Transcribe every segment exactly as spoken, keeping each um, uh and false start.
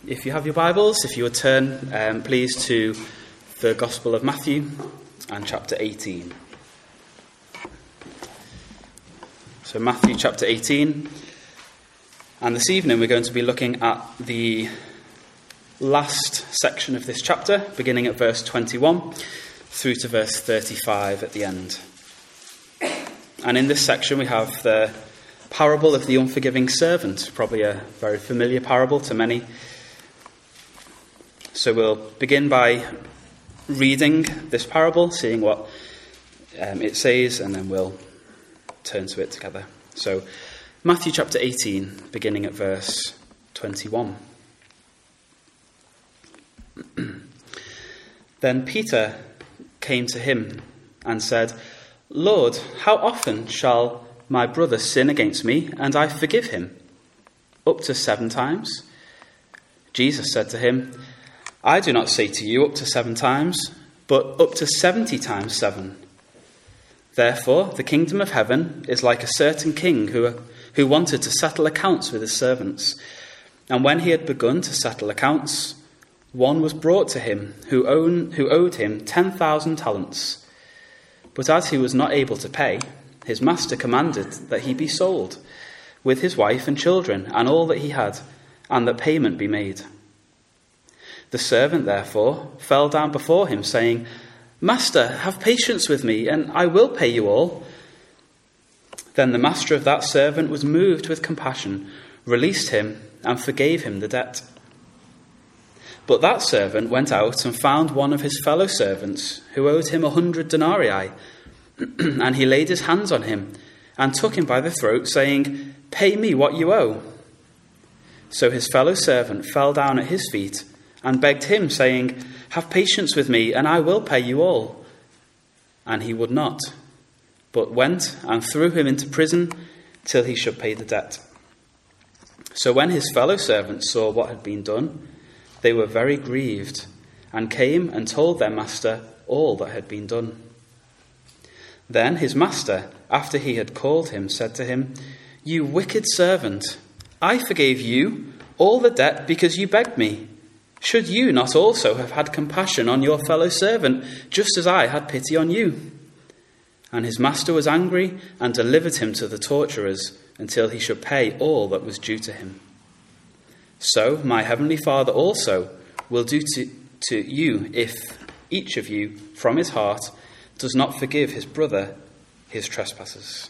If you have your Bibles, if you would turn, um, please, to the Gospel of Matthew and chapter eighteen. So Matthew chapter eighteen, and this evening we're going to be looking at the last section of this chapter, beginning at verse twenty-one through to verse thirty-five at the end. And in this section we have the parable of the unforgiving servant, probably a very familiar parable to many. So we'll begin by reading this parable, seeing what um, it says, and then we'll turn to it together. So Matthew chapter eighteen, beginning at verse twenty-one. Then Peter came to him and said, "Lord, how often shall my brother sin against me, and I forgive him? Up to seven times?" Jesus said to him, "I do not say to you up to seven times, but up to seventy times seven. Therefore, the kingdom of heaven is like a certain king who, who wanted to settle accounts with his servants. And when he had begun to settle accounts, one was brought to him who, own, who owed him ten thousand talents. But as he was not able to pay, his master commanded that he be sold, with his wife and children and all that he had, and that payment be made. The servant, therefore, fell down before him, saying, 'Master, have patience with me, and I will pay you all.' Then the master of that servant was moved with compassion, released him, and forgave him the debt. But that servant went out and found one of his fellow servants, who owed him a hundred denarii, and he laid his hands on him, and took him by the throat, saying, 'Pay me what you owe.' So his fellow servant fell down at his feet, and begged him, saying, 'Have patience with me, and I will pay you all.' And he would not, but went and threw him into prison till he should pay the debt. So when his fellow servants saw what had been done, they were very grieved, and came and told their master all that had been done. Then his master, after he had called him, said to him, 'You wicked servant, I forgave you all the debt because you begged me. Should you not also have had compassion on your fellow servant, just as I had pity on you?' And his master was angry and delivered him to the torturers until he should pay all that was due to him. So my heavenly Father also will do to, to you if each of you from his heart does not forgive his brother his trespasses."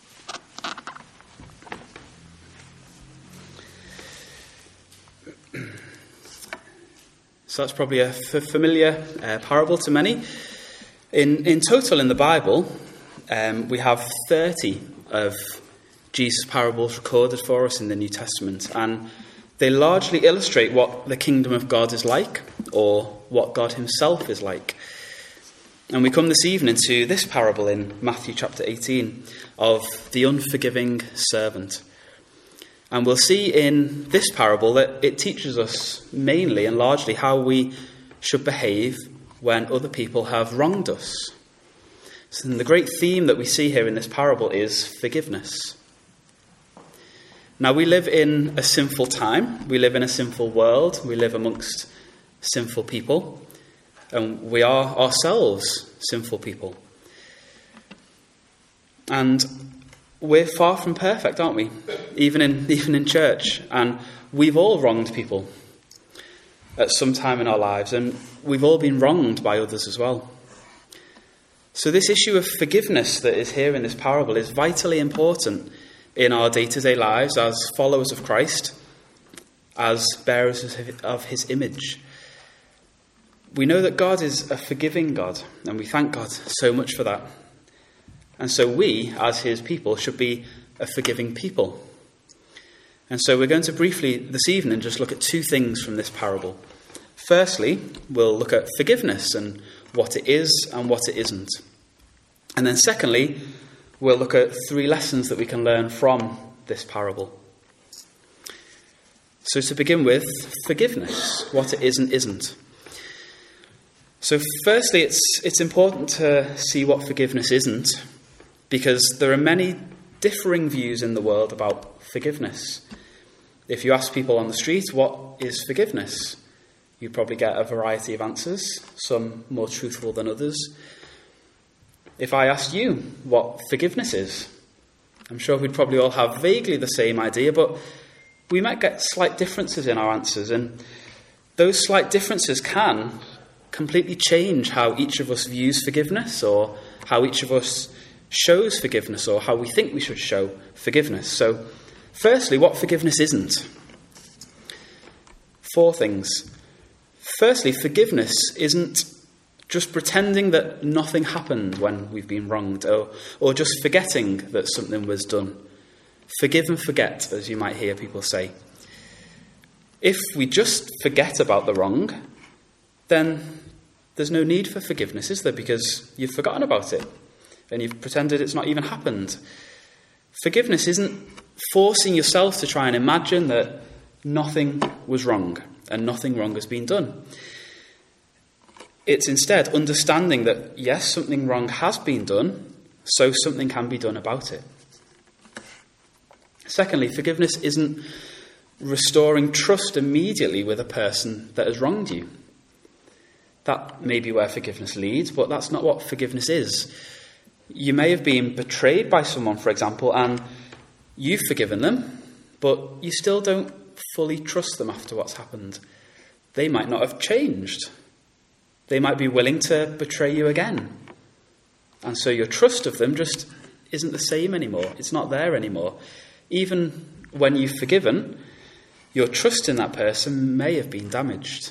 So that's probably a f- familiar uh, parable to many. In in total in the Bible, um, we have thirty of Jesus' parables recorded for us in the New Testament, and they largely illustrate what the kingdom of God is like, or what God himself is like. And we come this evening to this parable in Matthew chapter eighteen of the unforgiving servant. And we'll see in this parable that it teaches us mainly and largely how we should behave when other people have wronged us. So the great theme that we see here in this parable is forgiveness. Now, we live in a sinful time. We live in a sinful world. We live amongst sinful people. And we are ourselves sinful people. And we're far from perfect, aren't we? Even in even in church. And we've all wronged people at some time in our lives. And we've all been wronged by others as well. So this issue of forgiveness that is here in this parable is vitally important in our day-to-day lives as followers of Christ, as bearers of his image. We know that God is a forgiving God, and we thank God so much for that. And so we, as his people, should be a forgiving people. And so we're going to briefly this evening just look at two things from this parable. Firstly, we'll look at forgiveness and what it is and what it isn't. And then secondly, we'll look at three lessons that we can learn from this parable. So to begin with, forgiveness, what it is and isn't. So firstly, it's it's important to see what forgiveness isn't, because there are many differing views in the world about forgiveness. If you ask people on the street, what is forgiveness? You probably get a variety of answers, some more truthful than others. If I asked you what forgiveness is, I'm sure we'd probably all have vaguely the same idea, but we might get slight differences in our answers, and those slight differences can completely change how each of us views forgiveness, or how each of us shows forgiveness, or how we think we should show forgiveness. So, firstly, what forgiveness isn't. Four things. Firstly, forgiveness isn't just pretending that nothing happened when we've been wronged, or, or just forgetting that something was done. Forgive and forget, as you might hear people say. If we just forget about the wrong, then there's no need for forgiveness, is there? Because you've forgotten about it, and you've pretended it's not even happened. Forgiveness isn't forcing yourself to try and imagine that nothing was wrong, and nothing wrong has been done. It's instead understanding that, yes, something wrong has been done, so something can be done about it. Secondly, forgiveness isn't restoring trust immediately with a person that has wronged you. That may be where forgiveness leads, but that's not what forgiveness is. You may have been betrayed by someone, for example, and you've forgiven them, but you still don't fully trust them after what's happened. They might not have changed. They might be willing to betray you again. And so your trust of them just isn't the same anymore. It's not there anymore. Even when you've forgiven, your trust in that person may have been damaged.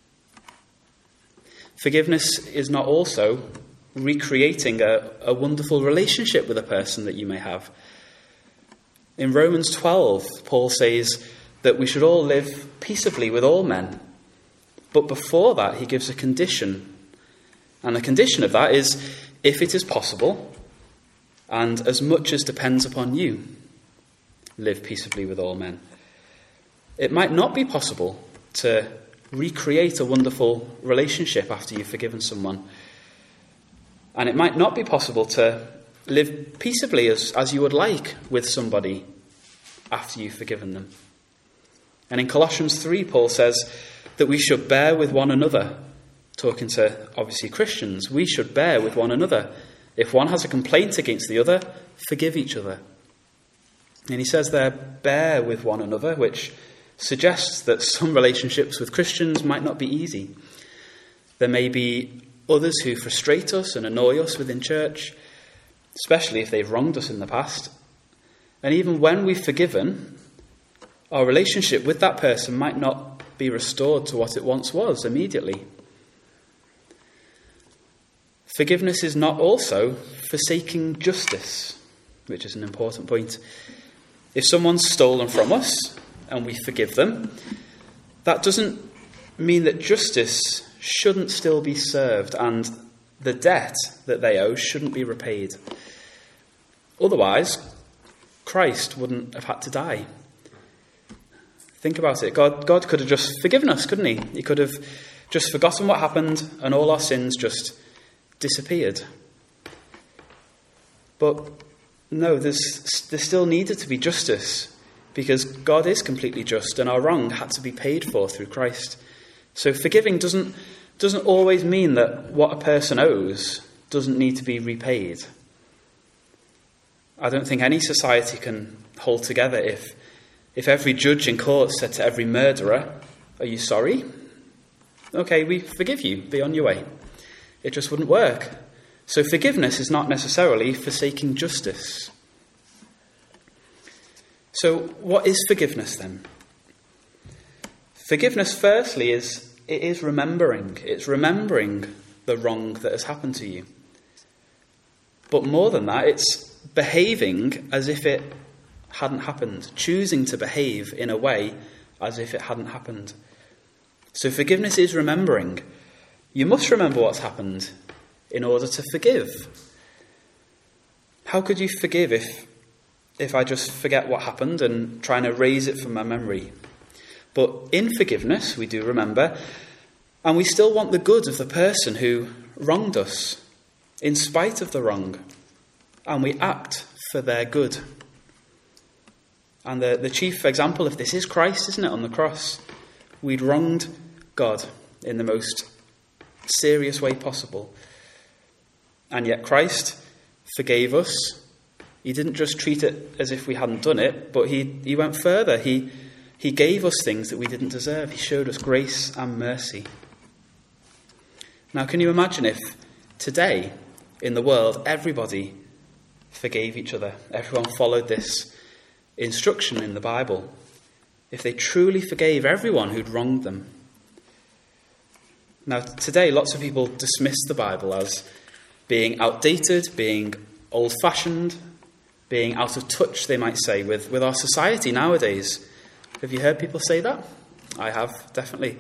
Forgiveness is not also recreating a, a wonderful relationship with a person that you may have. In Romans twelve, Paul says that we should all live peaceably with all men. But before that, he gives a condition. And the condition of that is, if it is possible, and as much as depends upon you, live peaceably with all men. It might not be possible to recreate a wonderful relationship after you've forgiven someone. And it might not be possible to live peaceably as, as you would like with somebody after you've forgiven them. And in Colossians three, Paul says that we should bear with one another. Talking to, obviously, Christians, we should bear with one another. If one has a complaint against the other, forgive each other. And he says there, bear with one another, which suggests that some relationships with Christians might not be easy. There may be others who frustrate us and annoy us within church, especially if they've wronged us in the past. And even when we've forgiven, our relationship with that person might not be restored to what it once was immediately. Forgiveness is not also forsaking justice, which is an important point. If someone's stolen from us and we forgive them, that doesn't mean that justice shouldn't still be served and the debt that they owe shouldn't be repaid. Otherwise, Christ wouldn't have had to die. Think about it. God, God could have just forgiven us, couldn't he? He could have just forgotten what happened and all our sins just disappeared. But no, there's, there still needed to be justice because God is completely just and our wrong had to be paid for through Christ. So forgiving doesn't, doesn't always mean that what a person owes doesn't need to be repaid. I don't think any society can hold together if If every judge in court said to every murderer, "Are you sorry? Okay, we forgive you. Be on your way." It just wouldn't work. So forgiveness is not necessarily forsaking justice. So what is forgiveness then? Forgiveness, firstly, is it is remembering. It's remembering the wrong that has happened to you. But more than that, it's behaving as if it hadn't happened, choosing to behave in a way as if it hadn't happened. So forgiveness is remembering. You must remember what's happened in order to forgive. How could you forgive if, if I just forget what happened and try and erase it from my memory? But in forgiveness, we do remember, and we still want the good of the person who wronged us, in spite of the wrong, and we act for their good. And the, the chief example of this is Christ, isn't it, on the cross? We'd wronged God in the most serious way possible. And yet Christ forgave us. He didn't just treat it as if we hadn't done it, but he, he went further. He, he gave us things that we didn't deserve. He showed us grace and mercy. Now, can you imagine if today in the world everybody forgave each other? Everyone followed this instruction in the Bible. If they truly forgave everyone who'd wronged them. Now, today lots of people dismiss the Bible as being outdated, being old-fashioned, being out of touch, they might say, with, with our society nowadays. Have you heard people say that? I have, definitely.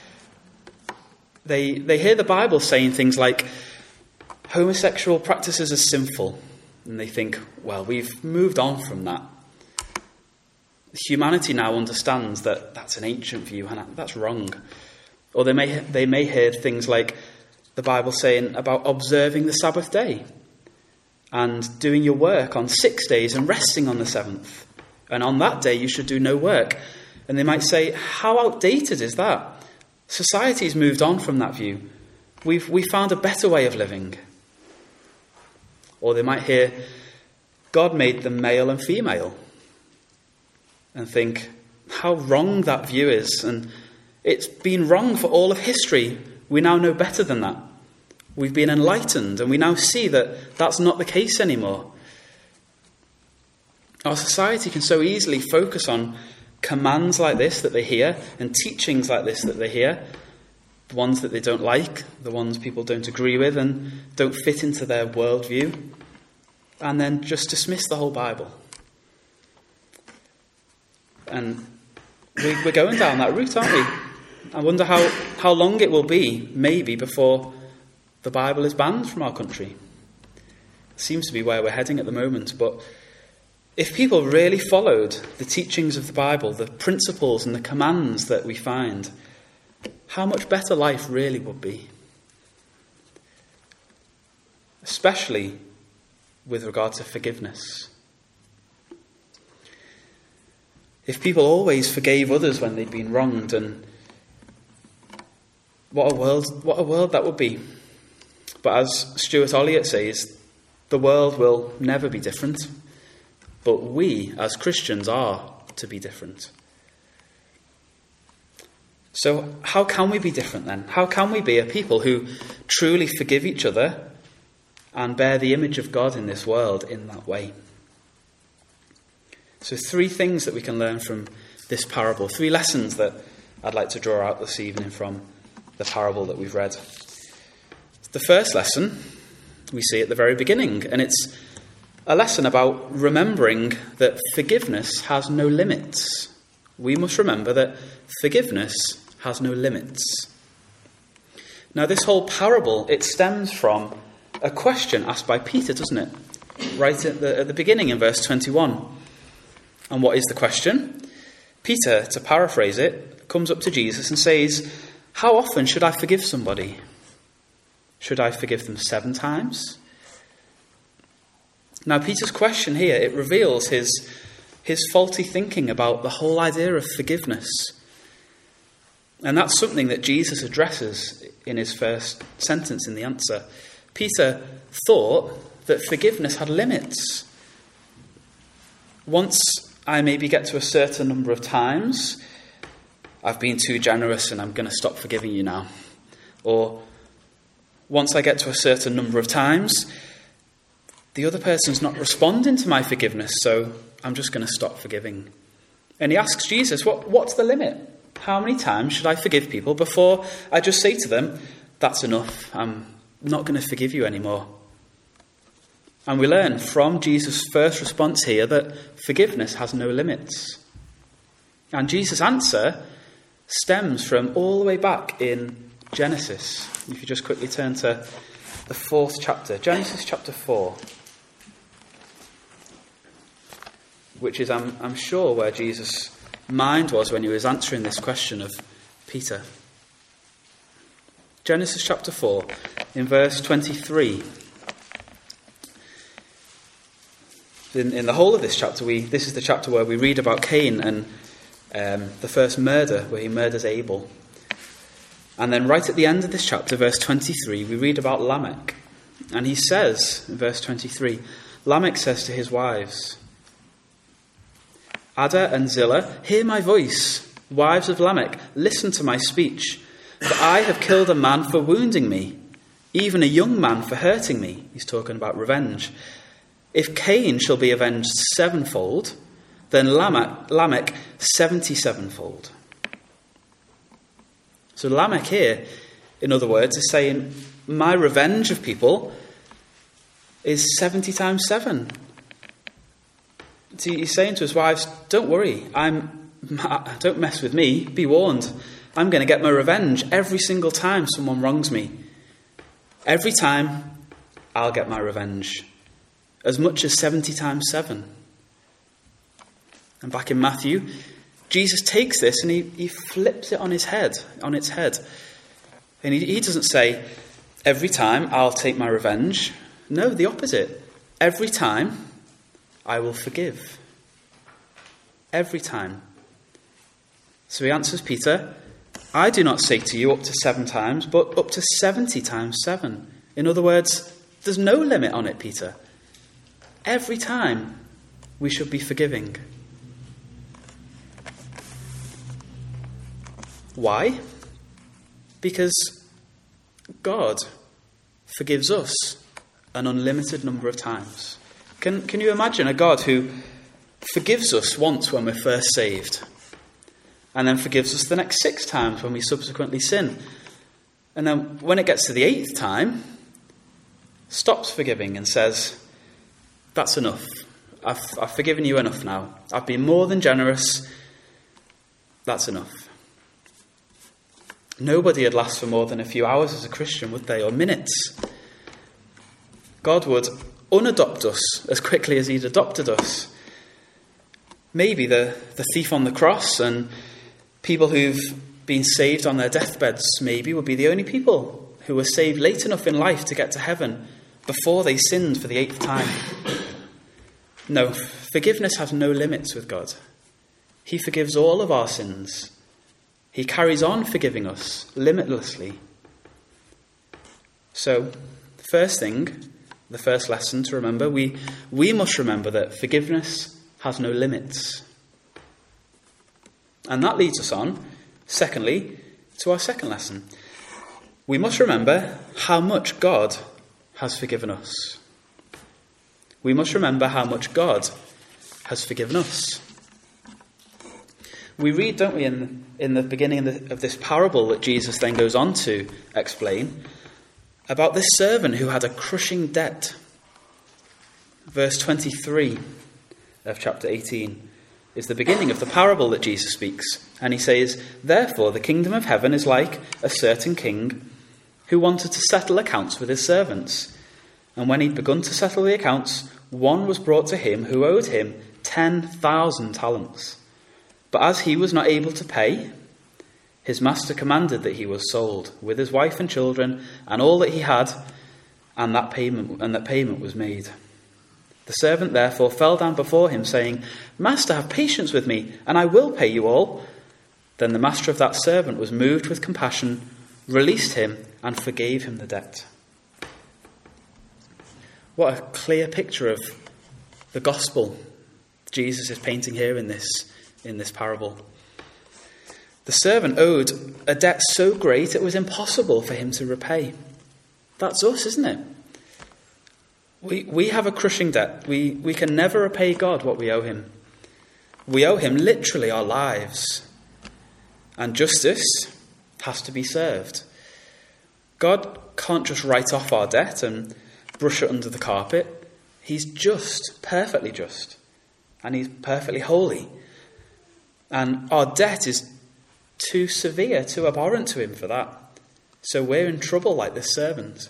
They they hear the Bible saying things like, homosexual practices are sinful. And they think, well, we've moved on from that. Humanity now understands that that's an ancient view and that's wrong. Or they may they may hear things like the Bible saying about observing the Sabbath day and doing your work on six days and resting on the seventh. And on that day you should do no work. And they might say, how outdated is that? Society's moved on from that view. We've we found a better way of living. Or they might hear, God made them male and female. And think how wrong that view is. And it's been wrong for all of history. We now know better than that. We've been enlightened and we now see that that's not the case anymore. Our society can so easily focus on commands like this that they hear and teachings like this that they hear, the ones that they don't like, the ones people don't agree with and don't fit into their worldview, and then just dismiss the whole Bible. And we, we're going down that route, aren't we? I wonder how, how long it will be, maybe, before the Bible is banned from our country. It seems to be where we're heading at the moment. But if people really followed the teachings of the Bible, the principles and the commands that we find, how much better life really would be. Especially with regard to forgiveness. If people always forgave others when they'd been wronged, and what a world, what a world that would be. But as Stuart Olliott says, the world will never be different, but we as Christians are to be different. So how can we be different then? How can we be a people who truly forgive each other and bear the image of God in this world in that way? So three things that we can learn from this parable, three lessons that I'd like to draw out this evening from the parable that we've read. The first lesson we see at the very beginning, and it's a lesson about remembering that forgiveness has no limits. We must remember that forgiveness has no limits. Now, this whole parable, it stems from a question asked by Peter, doesn't it? Right at the, at the beginning in verse twenty-one. And what is the question? Peter, to paraphrase it, comes up to Jesus and says, how often should I forgive somebody? Should I forgive them seven times? Now, Peter's question here, it reveals his, his faulty thinking about the whole idea of forgiveness. And that's something that Jesus addresses in his first sentence in the answer. Peter thought that forgiveness had limits. Once I maybe get to a certain number of times, I've been too generous and I'm going to stop forgiving you now. Or once I get to a certain number of times, the other person's not responding to my forgiveness, so I'm just going to stop forgiving. And he asks Jesus, what, what's the limit? How many times should I forgive people before I just say to them, that's enough, I'm not going to forgive you anymore? And we learn from Jesus' first response here that forgiveness has no limits. And Jesus' answer stems from all the way back in Genesis. If you just quickly turn to the fourth chapter, Genesis chapter four, which is, I'm, I'm sure, where Jesus' mind was when he was answering this question of Peter. Genesis chapter four, in verse twenty-three. In, in the whole of this chapter, we this is the chapter where we read about Cain and um, the first murder, where he murders Abel. And then right at the end of this chapter, verse twenty-three, we read about Lamech. And he says, in verse twenty-three, Lamech says to his wives, Ada and Zillah, hear my voice. Wives of Lamech, listen to my speech. For I have killed a man for wounding me, even a young man for hurting me. He's talking about revenge. If Cain shall be avenged sevenfold, then Lamech, Lamech seventy-sevenfold. So Lamech here, in other words, is saying, my revenge of people is seventy times seven. So he's saying to his wives, don't worry, I'm, don't mess with me, be warned. I'm going to get my revenge every single time someone wrongs me. Every time, I'll get my revenge. As much as seventy times seven. And back in Matthew, Jesus takes this and he, he flips it on his head, on its head. And he, he doesn't say, every time I'll take my revenge. No, the opposite. Every time I will forgive. Every time. So he answers Peter, I do not say to you up to seven times, but up to seventy times seven. In other words, there's no limit on it, Peter. Every time we should be forgiving. Why? Because God forgives us an unlimited number of times. Can, can you imagine a God who forgives us once when we're first saved, and then forgives us the next six times when we subsequently sin, and then when it gets to the eighth time, stops forgiving and says, that's enough. I've, I've forgiven you enough now. I've been more than generous. That's enough. Nobody would last for more than a few hours as a Christian, would they? Or minutes. God would unadopt us as quickly as he'd adopted us. Maybe the, the thief on the cross and people who've been saved on their deathbeds maybe would be the only people who were saved late enough in life to get to heaven before they sinned for the eighth time. No, forgiveness has no limits with God. He forgives all of our sins. He carries on forgiving us limitlessly. So, first thing, the first lesson to remember, we, we must remember that forgiveness has no limits. And that leads us on, secondly, to our second lesson. We must remember how much God has forgiven us. We must remember how much God has forgiven us. We read, don't we, in, in the beginning of, the, of this parable that Jesus then goes on to explain, about this servant who had a crushing debt. Verse twenty-three of chapter eighteen is the beginning of the parable that Jesus speaks. And he says, therefore the kingdom of heaven is like a certain king who wanted to settle accounts with his servants. And when he'd begun to settle the accounts, one was brought to him who owed him ten thousand talents. But as he was not able to pay, his master commanded that he was sold, with his wife and children, and all that he had, and that payment and that payment was made. The servant therefore fell down before him, saying, Master, have patience with me, and I will pay you all. Then the master of that servant was moved with compassion, released him, and forgave him the debt. What a clear picture of the gospel Jesus is painting here in this, in this parable. The servant owed a debt so great it was impossible for him to repay. That's us, isn't it? We we have a crushing debt. We, we can never repay God what we owe him. We owe him literally our lives. And justice has to be served. God can't just write off our debt and brush it under the carpet. He's just, perfectly just. And he's perfectly holy. And our debt is too severe, too abhorrent to him for that. So we're in trouble like this servant.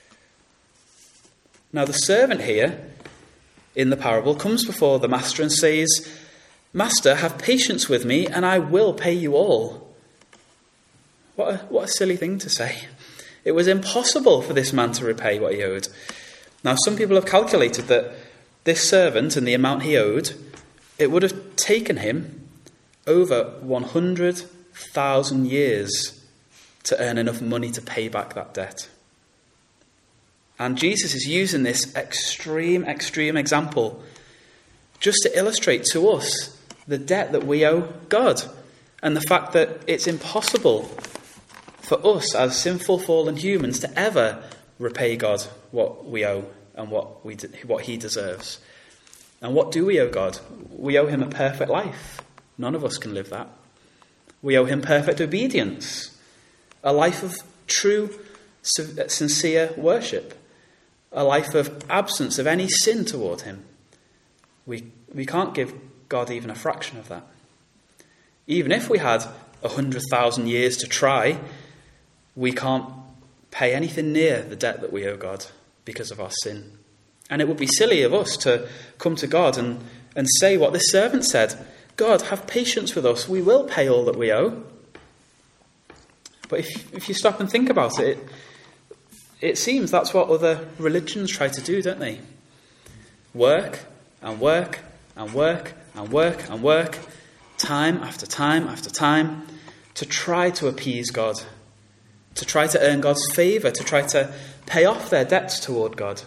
Now the servant here in the parable comes before the master and says, Master, have patience with me and I will pay you all. What a, what a silly thing to say. It was impossible for this man to repay what he owed. Now some people have calculated that this servant and the amount he owed, it would have taken him over one hundred thousand years to earn enough money to pay back that debt. And Jesus is using this extreme, extreme example just to illustrate to us the debt that we owe God and the fact that it's impossible for us as sinful, fallen humans to ever repay God what we owe and what we what he deserves. And what do we owe God? We owe him a perfect life. None of us can live that. We owe him perfect obedience, a life of true, sincere worship, a life of absence of any sin toward him. We, we can't give God even a fraction of that. Even if we had a hundred thousand years to try, we can't pay anything near the debt that we owe God because of our sin. And it would be silly of us to come to God and, and say what this servant said. God, have patience with us. We will pay all that we owe. But if, if you stop and think about it, it, it seems that's what other religions try to do, don't they? Work and work and work and work and work, time after time after time, to try to appease God, to try to earn God's favour, to try to pay off their debts toward God.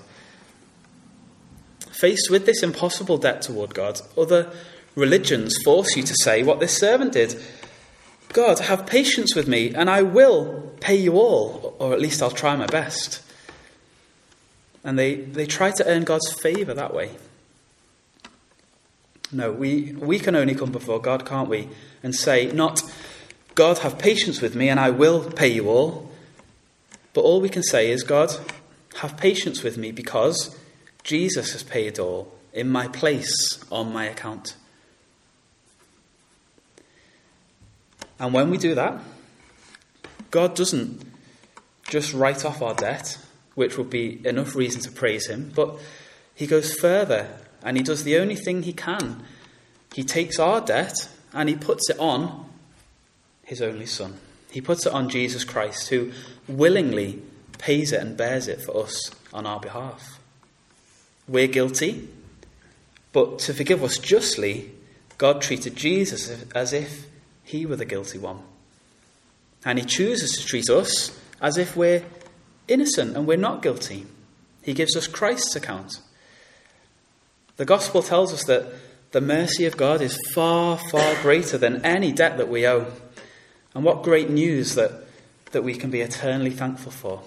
Faced with this impossible debt toward God, other religions force you to say what this servant did. God, have patience with me and I will pay you all, or at least I'll try my best. And they, they try to earn God's favour that way. No, we, we can only come before God, can't we? And say, not, God, have patience with me and I will pay you all. But all we can say is, God, have patience with me because Jesus has paid all in my place on my account. And when we do that, God doesn't just write off our debt, which would be enough reason to praise him, but he goes further and he does the only thing he can. He takes our debt and he puts it on his only son. He puts it on Jesus Christ, who willingly pays it and bears it for us on our behalf. We're guilty, but to forgive us justly, God treated Jesus as if he were the guilty one. And he chooses to treat us as if we're innocent and we're not guilty. He gives us Christ's account. The gospel tells us that the mercy of God is far, far greater than any debt that we owe. And what great news that, that we can be eternally thankful for.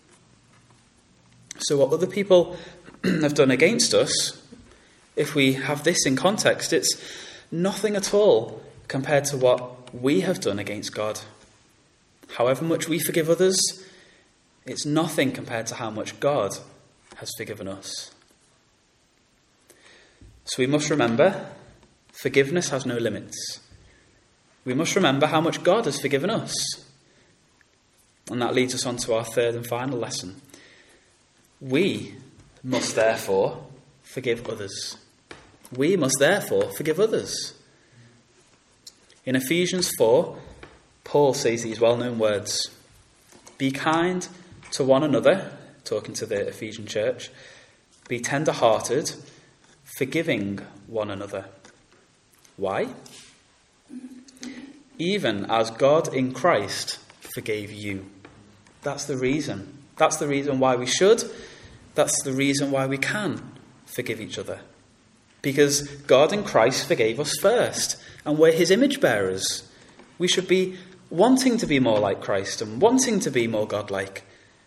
So what other people have done against us, if we have this in context, it's nothing at all compared to what we have done against God. However much we forgive others, it's nothing compared to how much God has forgiven us. So we must remember, forgiveness has no limits. We must remember how much God has forgiven us. And that leads us on to our third and final lesson. We must therefore forgive others. We must therefore forgive others. In Ephesians four, Paul says these well-known words. Be kind to one another, talking to the Ephesian church. Be tender-hearted, forgiving one another. Why? Even as God in Christ forgave you. That's the reason. That's the reason why we should. That's the reason why we can forgive each other. Because God in Christ forgave us first, and we're his image bearers. We should be wanting to be more like Christ and wanting to be more godlike.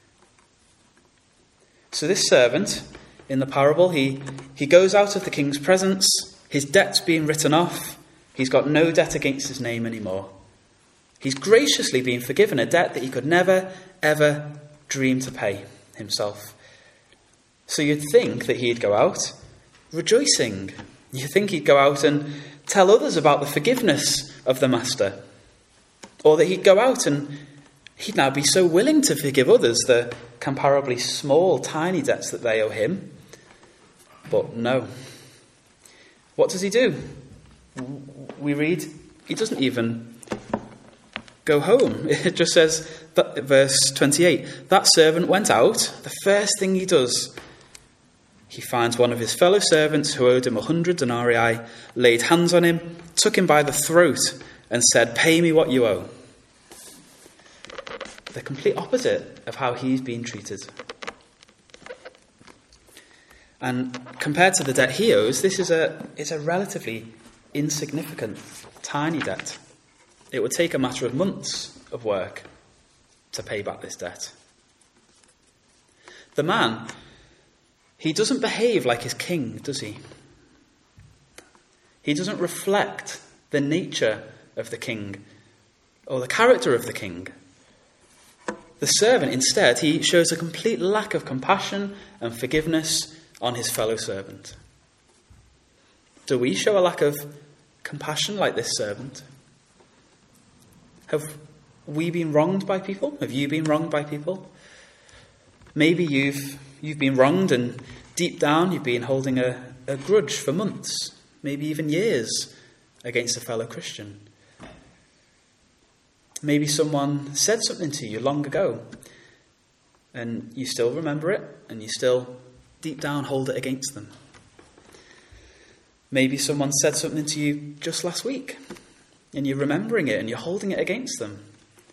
So this servant in the parable, he, he goes out of the king's presence. His debt's being written off. He's got no debt against his name anymore. He's graciously been forgiven a debt that he could never, ever dream to pay himself. So you'd think that he'd go out rejoicing. You'd think he'd go out and tell others about the forgiveness of the master. Or that he'd go out and he'd now be so willing to forgive others the comparably small, tiny debts that they owe him. But no. What does he do? We read, he doesn't even go home. It just says, that, verse twenty-eight, that servant went out. The first thing he does he finds one of his fellow servants who owed him a hundred denarii, laid hands on him, took him by the throat, and said, "Pay me what you owe." The complete opposite of how he's been treated. And compared to the debt he owes, this is a, it's a relatively insignificant, tiny debt. It would take a matter of months of work to pay back this debt. The man, he doesn't behave like his king, does he? He doesn't reflect the nature of the king or the character of the king. The servant, instead, he shows a complete lack of compassion and forgiveness on his fellow servant. Do we show a lack of compassion like this servant? Have we been wronged by people? Have you been wronged by people? Maybe you've you've been wronged and deep down you've been holding a, a grudge for months, maybe even years, against a fellow Christian. Maybe someone said something to you long ago and you still remember it and you still deep down hold it against them. Maybe someone said something to you just last week and you're remembering it and you're holding it against them.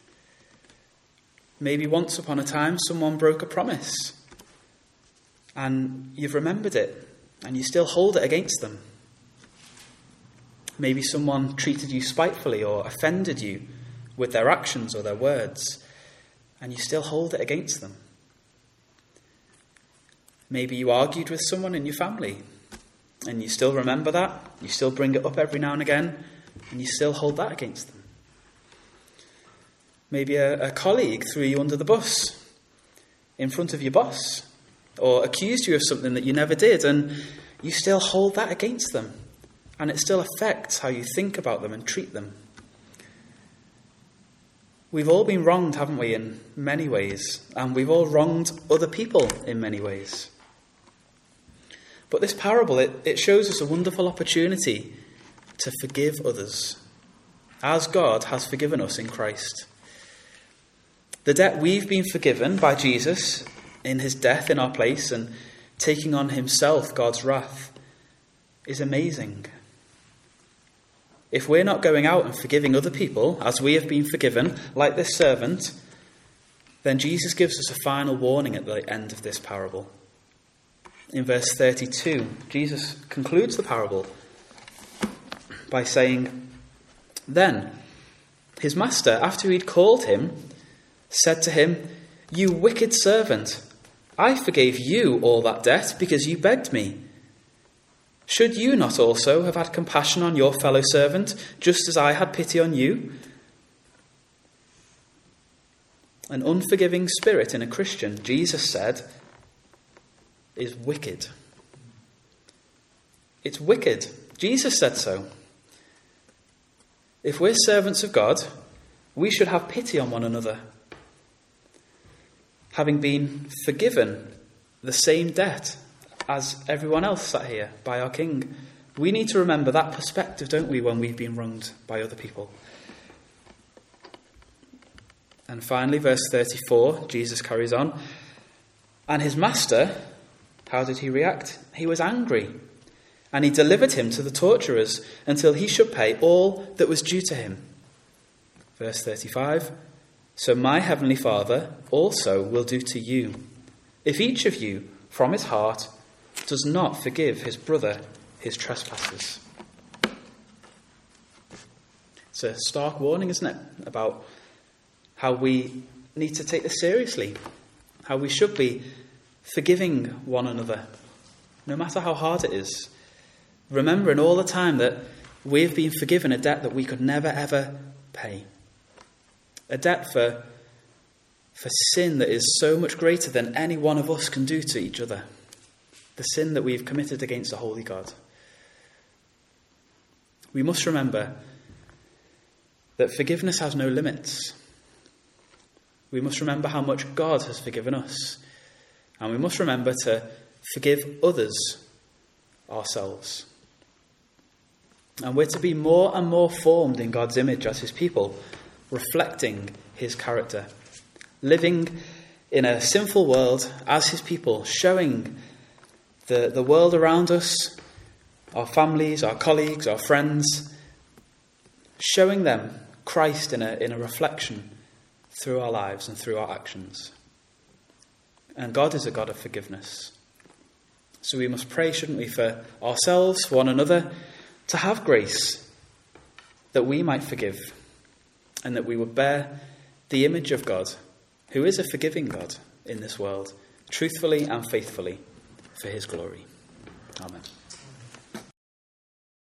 Maybe once upon a time someone broke a promise and you've remembered it and you still hold it against them. Maybe someone treated you spitefully or offended you with their actions or their words and you still hold it against them. Maybe you argued with someone in your family and you still remember that, you still bring it up every now and again and you still hold that against them. Maybe a, a colleague threw you under the bus in front of your boss or accused you of something that you never did and you still hold that against them and it still affects how you think about them and treat them. We've all been wronged, haven't we, in many ways, and we've all wronged other people in many ways. But this parable, it, it shows us a wonderful opportunity to forgive others, as God has forgiven us in Christ. The debt we've been forgiven by Jesus in his death in our place and taking on himself God's wrath is amazing. If we're not going out and forgiving other people as we have been forgiven, like this servant, then Jesus gives us a final warning at the end of this parable. In verse thirty-two, Jesus concludes the parable by saying, "Then his master, after he'd called him, said to him, 'You wicked servant, I forgave you all that debt because you begged me. Should you not also have had compassion on your fellow servant, just as I had pity on you?'" An unforgiving spirit in a Christian, Jesus said, is wicked. It's wicked. Jesus said so. If we're servants of God, we should have pity on one another. Having been forgiven the same debt as everyone else sat here by our King, we need to remember that perspective, don't we, when we've been wronged by other people. And finally, verse thirty-four, Jesus carries on. "And his master, how did he react? He was angry, and he delivered him to the torturers until he should pay all that was due to him." Verse thirty-five, "So my heavenly Father also will do to you, if each of you from his heart does not forgive his brother his trespasses." It's a stark warning, isn't it, about how we need to take this seriously, how we should be forgiving one another, no matter how hard it is, remembering all the time that we've been forgiven a debt that we could never ever pay, a debt for, for sin that is so much greater than any one of us can do to each other, the sin that we've committed against a holy God. We must remember that forgiveness has no limits. We must remember how much God has forgiven us. And we must remember to forgive others ourselves. And we're to be more and more formed in God's image as his people, reflecting his character, living in a sinful world as his people, showing the, the world around us, our families, our colleagues, our friends, showing them Christ in a, in a reflection through our lives and through our actions. And God is a God of forgiveness. So we must pray, shouldn't we, for ourselves, for one another, to have grace that we might forgive and that we would bear the image of God, who is a forgiving God in this world, truthfully and faithfully for his glory. Amen.